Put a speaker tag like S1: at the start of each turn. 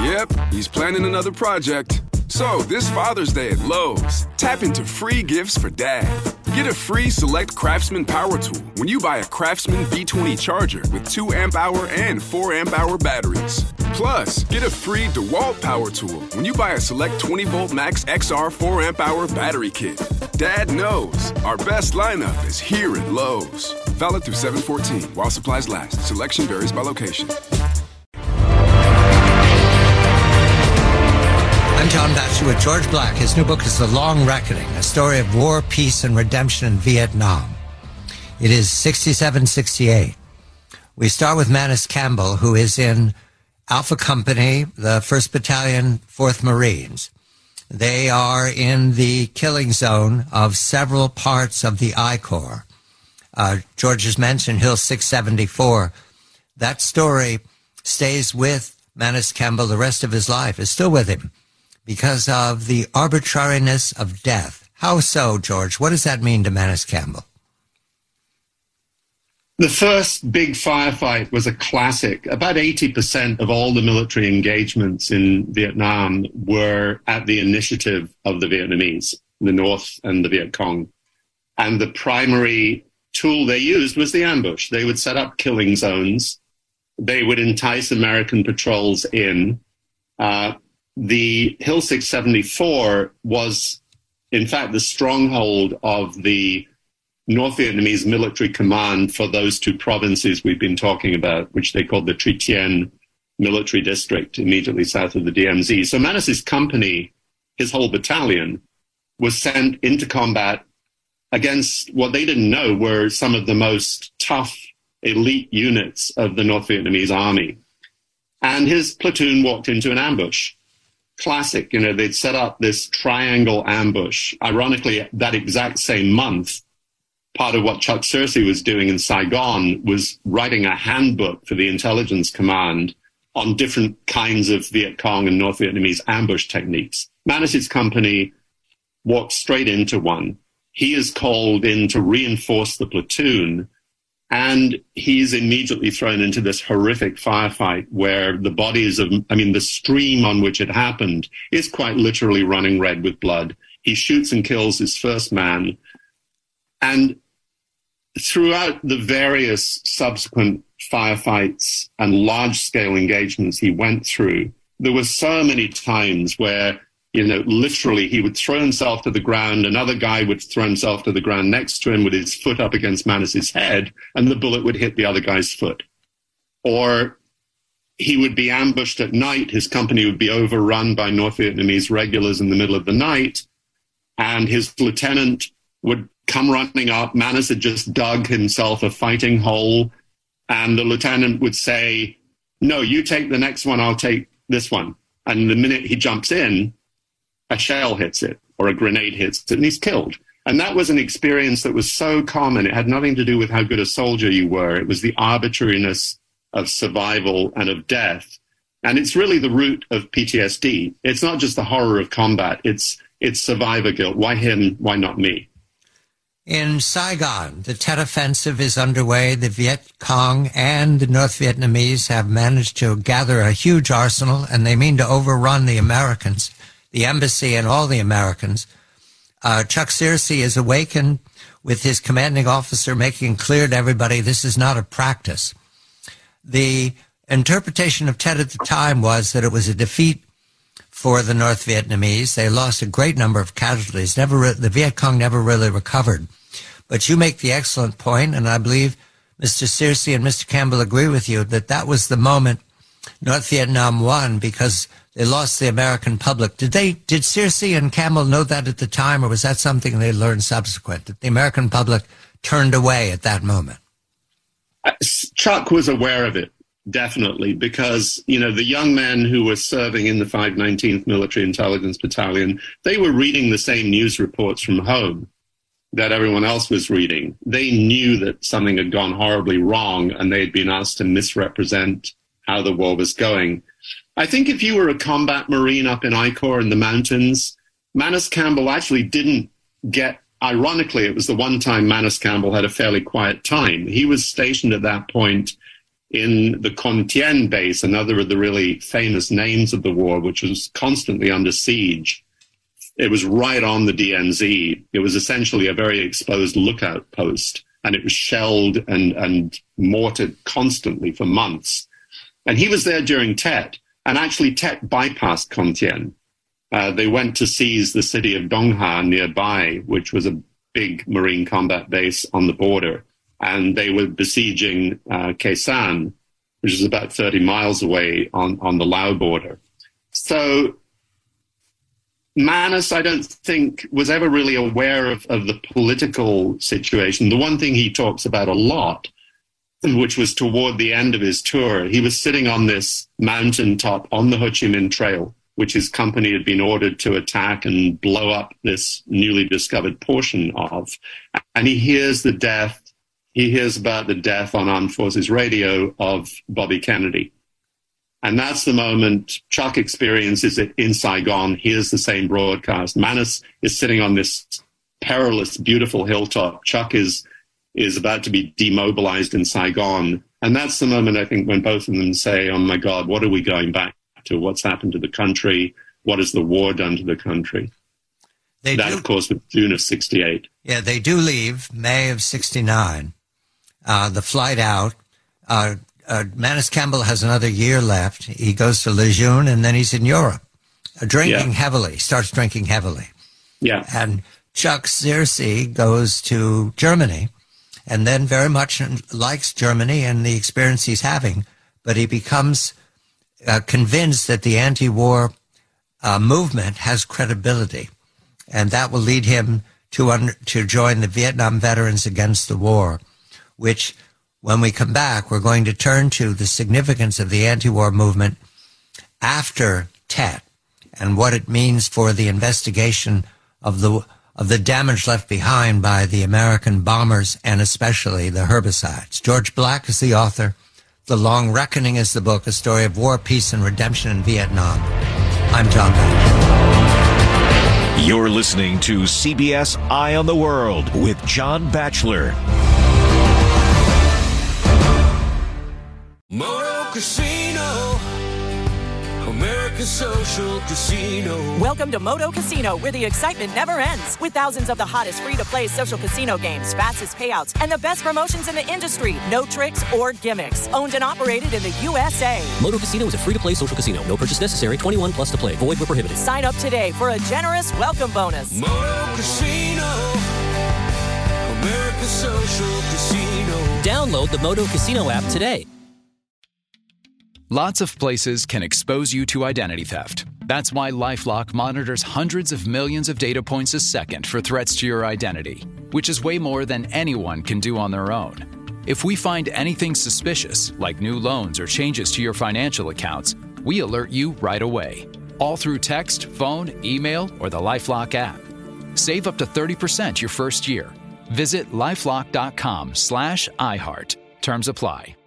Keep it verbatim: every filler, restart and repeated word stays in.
S1: Yep, he's planning another project. So, this Father's Day at Lowe's, tap into free gifts for Dad. Get a free Select Craftsman power tool when you buy a Craftsman B twenty charger with two amp hour and four amp hour batteries. Plus, get a free DeWalt power tool when you buy a Select twenty volt Max X R four amp hour battery kit. Dad knows our best lineup is here at Lowe's. Valid through seven fourteen while supplies last. Selection varies by location.
S2: I'm John Batchelor with George Black. His new book is The Long Reckoning, a story of war, peace, and redemption in Vietnam. It is sixty-seven sixty-eight. We start with Manus Campbell, who is in Alpha Company, the first Battalion, fourth Marines. They are in the killing zone of several parts of the I Corps. Uh, George has mentioned Hill six seventy-four. That story stays with Manus Campbell the rest of his life, is still with him, because of the arbitrariness of death. How so, George? What does that mean to Manus Campbell?
S3: The first big firefight was a classic. About eighty percent of all the military engagements in Vietnam were at the initiative of the Vietnamese, the North and the Viet Cong. And the primary tool they used was the ambush. They would set up killing zones. They would entice American patrols in. Uh, The Hill six seventy-four was, in fact, the stronghold of the North Vietnamese military command for those two provinces we've been talking about, which they called the Tri Tien military district, immediately south of the D M Z. So Manus's company, his whole battalion, was sent into combat against what they didn't know were some of the most tough elite units of the North Vietnamese army. And his platoon walked into an ambush. Classic, you know, they'd set up this triangle ambush. Ironically, that exact same month, part of what Chuck Searcy was doing in Saigon was writing a handbook for the intelligence command on different kinds of Viet Cong and North Vietnamese ambush techniques. Manus's company walked straight into one. He is called in to reinforce the platoon, and he's immediately thrown into this horrific firefight where the bodies of, I mean, the stream on which it happened is quite literally running red with blood. He shoots and kills his first man. And throughout the various subsequent firefights and large-scale engagements he went through, there were so many times where, you know, literally he would throw himself to the ground, another guy would throw himself to the ground next to him with his foot up against Manus's head, and the bullet would hit the other guy's foot. Or he would be ambushed at night, his company would be overrun by North Vietnamese regulars in the middle of the night, and his lieutenant would come running up. Manus had just dug himself a fighting hole, and the lieutenant would say, "No, you take the next one, I'll take this one." And the minute he jumps in, a shell hits it or a grenade hits it and he's killed. And that was an experience that was so common. It had nothing to do with how good a soldier you were. It was the arbitrariness of survival and of death. And it's really the root of P T S D. It's not just the horror of combat. It's, it's survivor guilt. Why him? Why not me?
S2: In Saigon, the Tet Offensive is underway. The Viet Cong and the North Vietnamese have managed to gather a huge arsenal, and they mean to overrun the Americans, the embassy and all the Americans. Uh, Chuck Searcy is awakened with his commanding officer making clear to everybody this is not a practice. The interpretation of Tet at the time was that it was a defeat for the North Vietnamese. They lost a great number of casualties. Never, re- the Viet Cong never really recovered. But you make the excellent point, and I believe Mister Searcy and Mister Campbell agree with you, that that was the moment North Vietnam won because they lost the American public. Did they? Did Searcy and Campbell know that at the time, or was that something they learned subsequent, that the American public turned away at that moment?
S3: Chuck was aware of it, definitely, because, you know, the young men who were serving in the five nineteenth Military Intelligence Battalion, they were reading the same news reports from home that everyone else was reading. They knew that something had gone horribly wrong, and they had been asked to misrepresent how the war was going. I think if you were a combat Marine up in I Corps in the mountains, Manus Campbell actually didn't get, ironically, it was the one time Manus Campbell had a fairly quiet time. He was stationed at that point in the Con Thien base, another of the really famous names of the war, which was constantly under siege. It was right on the D M Z. It was essentially a very exposed lookout post, and it was shelled and, and mortared constantly for months. And he was there during Tet, and actually Tet bypassed Con Thien. Uh, they went to seize the city of Dong Ha nearby, which was a big Marine combat base on the border. And they were besieging uh, Khe Sanh, which is about thirty miles away on, on the Lao border. So Manus, I don't think, was ever really aware of, of the political situation. The one thing he talks about a lot, which was toward the end of his tour, he was sitting on this mountaintop on the Ho Chi Minh Trail, which his company had been ordered to attack and blow up this newly discovered portion of. And he hears the death, he hears about the death on Armed Forces Radio of Bobby Kennedy. And that's the moment Chuck experiences it in Saigon, hears the same broadcast. Manus is sitting on this perilous, beautiful hilltop. Chuck is is about to be demobilized in Saigon. And that's the moment, I think, when both of them say, oh, my God, what are we going back to? What's happened to the country? What has the war done to the country? They that, do, of course, was June of sixty-eight.
S2: Yeah, they do leave May of sixty-nine. Uh, the flight out, uh, uh, Manus Campbell has another year left. He goes to Lejeune, and then he's in Europe, uh, drinking yeah. heavily, starts drinking heavily.
S3: Yeah.
S2: And Chuck Searcy goes to Germany, and then very much likes Germany and the experience he's having, but he becomes uh, convinced that the anti-war uh, movement has credibility, and that will lead him to un- to join the Vietnam Veterans Against the War, which, when we come back, we're going to turn to the significance of the anti-war movement after Tet and what it means for the investigation of the of the damage left behind by the American bombers and especially the herbicides. George Black is the author. The Long Reckoning is the book, a story of war, peace, and redemption in Vietnam. I'm John Batchelor.
S4: You're listening to C B S Eye on the World with John Batchelor.
S5: Moto Casino, America's social casino.
S6: Welcome to Moto Casino, where the excitement never ends. With thousands of the hottest free-to-play social casino games, fastest payouts, and the best promotions in the industry. No tricks or gimmicks. Owned and operated in the U S A.
S7: Moto Casino is a free-to-play social casino. No purchase necessary. twenty-one plus to play. Void where prohibited.
S6: Sign up today for a generous welcome bonus.
S5: Moto Casino, America's social casino.
S7: Download the Moto Casino app today.
S8: Lots of places can expose you to identity theft. That's why LifeLock monitors hundreds of millions of data points a second for threats to your identity, which is way more than anyone can do on their own. If we find anything suspicious, like new loans or changes to your financial accounts, we alert you right away, all through text, phone, email, or the LifeLock app. Save up to thirty percent your first year. Visit LifeLock.com slash iHeart. Terms apply.